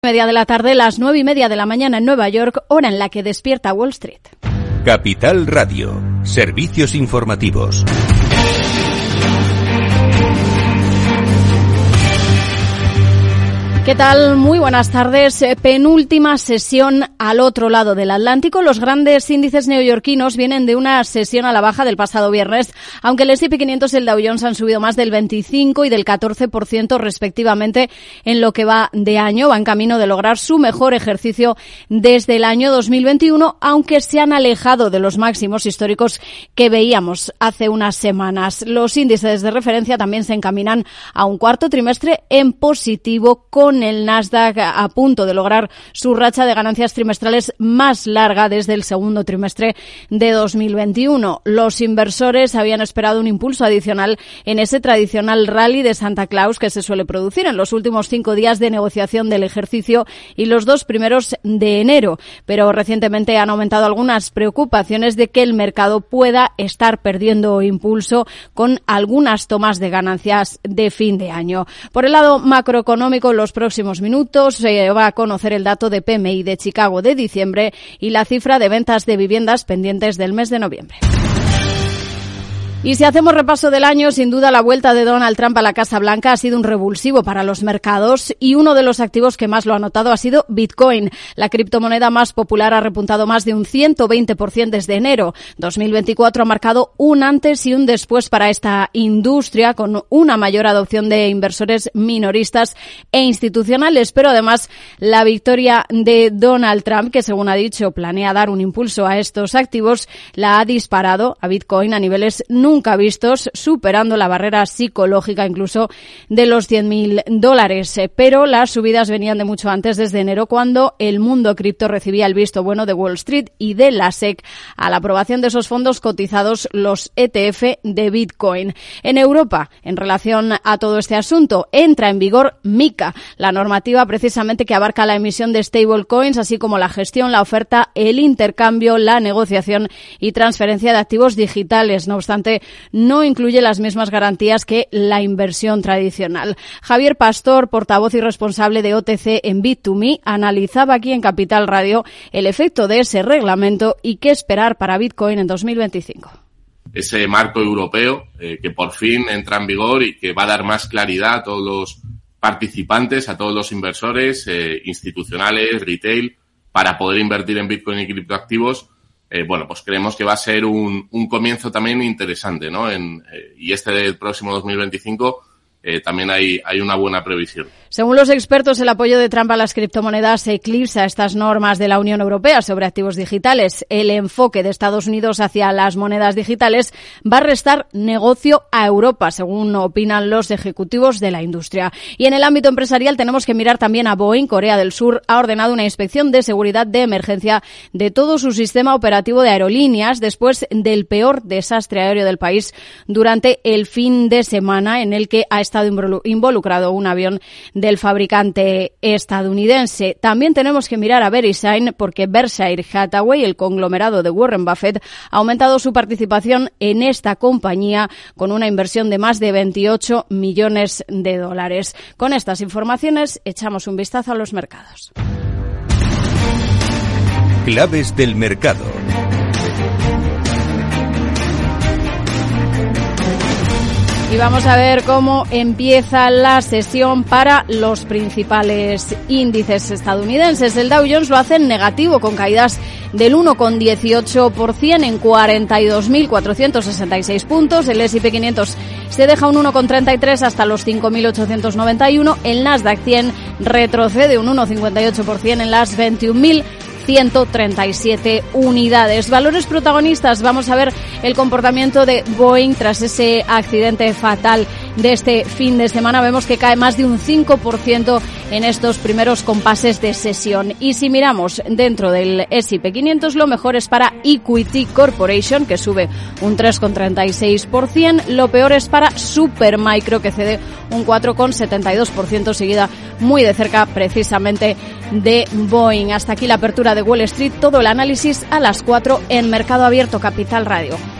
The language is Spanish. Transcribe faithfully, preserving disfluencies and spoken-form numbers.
Media de la tarde, las nueve y media de la mañana en Nueva York, hora en la que despierta Wall Street. Capital Radio, servicios informativos. ¿Qué tal? Muy buenas tardes. Penúltima sesión al otro lado del Atlántico. Los grandes índices neoyorquinos vienen de una sesión a la baja del pasado viernes, aunque el ese y pe quinientos y el Dow Jones han subido más del veinticinco y del catorce por ciento respectivamente en lo que va de año. Van camino de lograr su mejor ejercicio desde el año dos mil veintiuno, aunque se han alejado de los máximos históricos que veíamos hace unas semanas. Los índices de referencia también se encaminan a un cuarto trimestre en positivo, con el Nasdaq a punto de lograr su racha de ganancias trimestrales más larga desde el segundo trimestre de dos mil veintiuno. Los inversores habían esperado un impulso adicional en ese tradicional rally de Santa Claus que se suele producir en los últimos cinco días de negociación del ejercicio y los dos primeros de enero, pero recientemente han aumentado algunas preocupaciones de que el mercado pueda estar perdiendo impulso con algunas tomas de ganancias de fin de año. Por el lado macroeconómico, los próximos minutos se va a conocer el dato de pe eme i de Chicago de diciembre y la cifra de ventas de viviendas pendientes del mes de noviembre. Y si hacemos repaso del año, sin duda la vuelta de Donald Trump a la Casa Blanca ha sido un revulsivo para los mercados y uno de los activos que más lo ha notado ha sido Bitcoin. La criptomoneda más popular ha repuntado más de un ciento veinte por ciento desde enero. dos mil veinticuatro ha marcado un antes y un después para esta industria, con una mayor adopción de inversores minoristas e institucionales, pero además la victoria de Donald Trump, que según ha dicho planea dar un impulso a estos activos, la ha disparado a Bitcoin a niveles nunca nunca vistos, superando la barrera psicológica incluso de los cien mil dólares. Pero las subidas venían de mucho antes, desde enero, cuando el mundo cripto recibía el visto bueno de Wall Street y de la ese e ce a la aprobación de esos fondos cotizados, los e te efe de Bitcoin. En Europa, en relación a todo este asunto, entra en vigor MiCA, la normativa precisamente que abarca la emisión de stablecoins, así como la gestión, la oferta, el intercambio, la negociación y transferencia de activos digitales. No obstante, no incluye las mismas garantías que la inversión tradicional. Javier Pastor, portavoz y responsable de o te ce en Bit to Me, analizaba aquí en Capital Radio el efecto de ese reglamento y qué esperar para Bitcoin en dos mil veinticinco. Ese marco europeo eh, que por fin entra en vigor y que va a dar más claridad a todos los participantes, a todos los inversores eh, institucionales, retail, para poder invertir en Bitcoin y criptoactivos. Eh, bueno, pues creemos que va a ser un, un comienzo también interesante, ¿no? En, eh, y este del próximo dos mil veinticinco eh, también hay, hay una buena previsión. Según los expertos, el apoyo de Trump a las criptomonedas eclipsa estas normas de la Unión Europea sobre activos digitales. El enfoque de Estados Unidos hacia las monedas digitales va a restar negocio a Europa, según opinan los ejecutivos de la industria. Y en el ámbito empresarial tenemos que mirar también a Boeing. Corea del Sur ha ordenado una inspección de seguridad de emergencia de todo su sistema operativo de aerolíneas después del peor desastre aéreo del país durante el fin de semana, en el que ha estado involucrado un avión del fabricante estadounidense. También tenemos que mirar a Verisign, porque Berkshire Hathaway, el conglomerado de Warren Buffett, ha aumentado su participación en esta compañía con una inversión de más de veintiocho millones de dólares. Con estas informaciones echamos un vistazo a los mercados. Claves del mercado. Y vamos a ver cómo empieza la sesión para los principales índices estadounidenses. El Dow Jones lo hace en negativo, con caídas del uno coma dieciocho por ciento en cuarenta y dos mil cuatrocientos sesenta y seis puntos. El ese y pe quinientos se deja un uno coma treinta y tres hasta los cinco mil ochocientos noventa y uno. El Nasdaq cien retrocede un uno coma cincuenta y ocho por ciento en las veintiún mil ciento treinta y siete unidades. Valores protagonistas, vamos a ver el comportamiento de Boeing tras ese accidente fatal de este fin de semana. Vemos que cae más de un cinco por ciento en estos primeros compases de sesión. Y si miramos dentro del ese y pe quinientos, lo mejor es para Equity Corporation, que sube un tres coma treinta y seis por ciento. Lo peor es para Supermicro, que cede un cuatro coma setenta y dos por ciento, seguida muy de cerca precisamente de Boeing. Hasta aquí la apertura de Wall Street. Todo el análisis a las cuatro en Mercado Abierto Capital Radio.